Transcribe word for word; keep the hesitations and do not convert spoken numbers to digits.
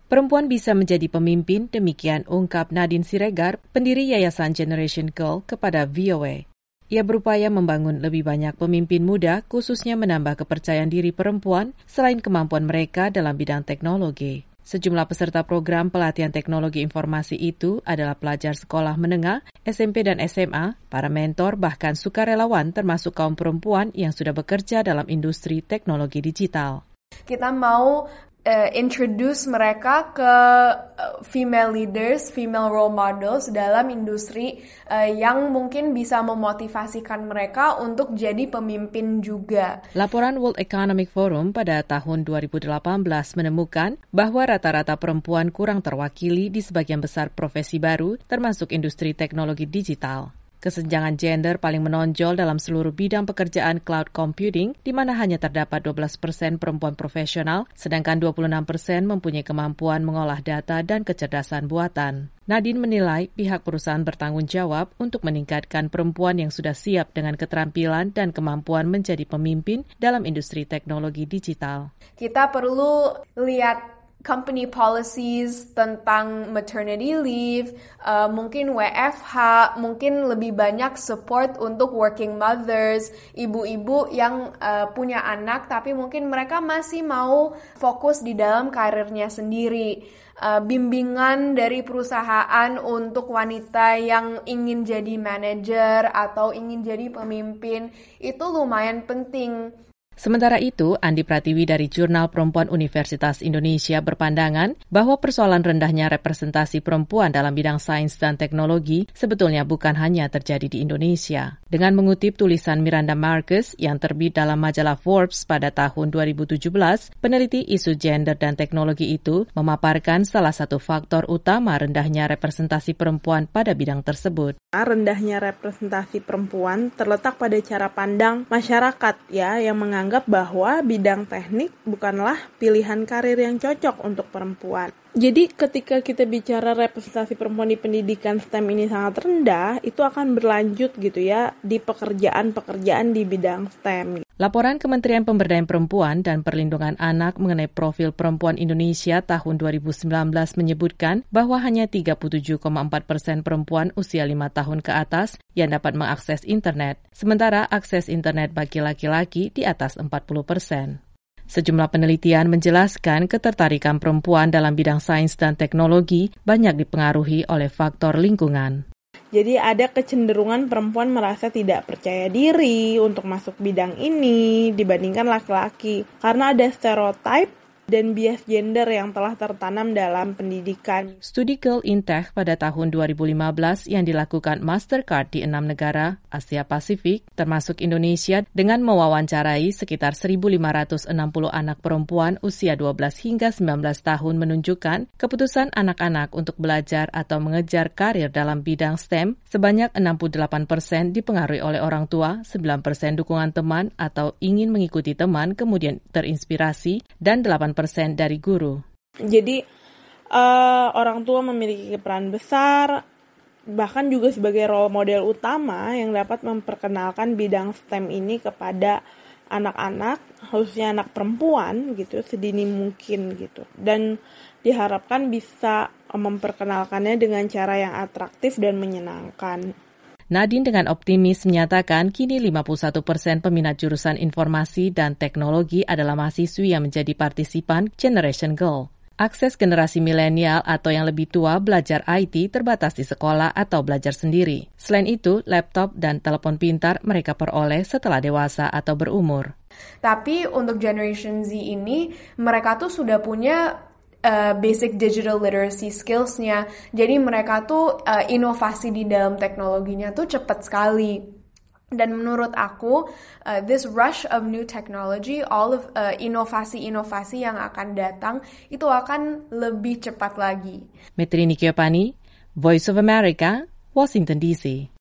Perempuan bisa menjadi pemimpin, demikian ungkap Nadine Siregar, pendiri Yayasan Generation Girl kepada V O A. Ia berupaya membangun lebih banyak pemimpin muda, khususnya menambah kepercayaan diri perempuan selain kemampuan mereka dalam bidang teknologi. Sejumlah peserta program pelatihan teknologi informasi itu adalah pelajar sekolah menengah, S M P dan S M A, para mentor bahkan sukarelawan termasuk kaum perempuan yang sudah bekerja dalam industri teknologi digital. Kita mau Uh, introduce mereka ke uh, female leaders, female role models dalam industri uh, yang mungkin bisa memotivasikan mereka untuk jadi pemimpin juga. Laporan World Economic Forum pada tahun dua ribu delapan belas menemukan bahwa rata-rata perempuan kurang terwakili di sebagian besar profesi baru, termasuk industri teknologi digital. Kesenjangan gender paling menonjol dalam seluruh bidang pekerjaan cloud computing, di mana hanya terdapat dua belas persen perempuan profesional, sedangkan dua puluh enam persen mempunyai kemampuan mengolah data dan kecerdasan buatan. Nadine menilai pihak perusahaan bertanggung jawab untuk meningkatkan perempuan yang sudah siap dengan keterampilan dan kemampuan menjadi pemimpin dalam industri teknologi digital. Kita perlu lihat company policies tentang maternity leave, uh, mungkin W F H, mungkin lebih banyak support untuk working mothers, ibu-ibu yang uh, punya anak tapi mungkin mereka masih mau fokus di dalam karirnya sendiri. Uh, bimbingan dari perusahaan untuk wanita yang ingin jadi manajer atau ingin jadi pemimpin itu lumayan penting. Sementara itu, Andi Pratiwi dari Jurnal Perempuan Universitas Indonesia berpandangan bahwa persoalan rendahnya representasi perempuan dalam bidang sains dan teknologi sebetulnya bukan hanya terjadi di Indonesia. Dengan mengutip tulisan Miranda Marcus yang terbit dalam majalah Forbes pada tahun dua ribu tujuh belas, peneliti isu gender dan teknologi itu memaparkan salah satu faktor utama rendahnya representasi perempuan pada bidang tersebut. Rendahnya representasi perempuan terletak pada cara pandang masyarakat ya yang menganggap bahwa bidang teknik bukanlah pilihan karir yang cocok untuk perempuan. Jadi ketika kita bicara representasi perempuan di pendidikan S T E M ini sangat rendah, itu akan berlanjut gitu ya di pekerjaan-pekerjaan di bidang S T E M. Laporan Kementerian Pemberdayaan Perempuan dan Perlindungan Anak mengenai profil perempuan Indonesia tahun dua ribu sembilan belas menyebutkan bahwa hanya tiga puluh tujuh koma empat persen perempuan usia lima tahun ke atas yang dapat mengakses internet, sementara akses internet bagi laki-laki di atas empat puluh persen. Sejumlah penelitian menjelaskan ketertarikan perempuan dalam bidang sains dan teknologi banyak dipengaruhi oleh faktor lingkungan. Jadi ada kecenderungan perempuan merasa tidak percaya diri untuk masuk bidang ini dibandingkan laki-laki karena ada stereotip dan bias gender yang telah tertanam dalam pendidikan. Studi Girl in Tech pada tahun dua ribu lima belas yang dilakukan Mastercard di enam negara Asia Pasifik, termasuk Indonesia, dengan mewawancarai sekitar seribu lima ratus enam puluh anak perempuan usia dua belas hingga sembilan belas tahun menunjukkan keputusan anak-anak untuk belajar atau mengejar karir dalam bidang S T E M sebanyak enam puluh delapan persen dipengaruhi oleh orang tua, sembilan persen dukungan teman atau ingin mengikuti teman kemudian terinspirasi, dan delapan persen dari guru. Jadi uh, orang tua memiliki peran besar, bahkan juga sebagai role model utama yang dapat memperkenalkan bidang S T E M ini kepada anak-anak, khususnya anak perempuan gitu, sedini mungkin gitu. Dan diharapkan bisa memperkenalkannya dengan cara yang atraktif dan menyenangkan. Nadine dengan optimis menyatakan kini lima puluh satu persen peminat jurusan informasi dan teknologi adalah mahasiswi yang menjadi partisipan Generation Girl. Akses generasi milenial atau yang lebih tua belajar I T terbatas di sekolah atau belajar sendiri. Selain itu, laptop dan telepon pintar mereka peroleh setelah dewasa atau berumur. Tapi untuk Generation Z ini, mereka tuh sudah punya Uh, basic digital literacy skills-nya. Jadi mereka tuh uh, inovasi di dalam teknologinya tuh cepat sekali. Dan menurut aku, uh, this rush of new technology, all of uh, inovasi-inovasi yang akan datang, itu akan lebih cepat lagi. Metri Nikiopani, Voice of America, Washington D C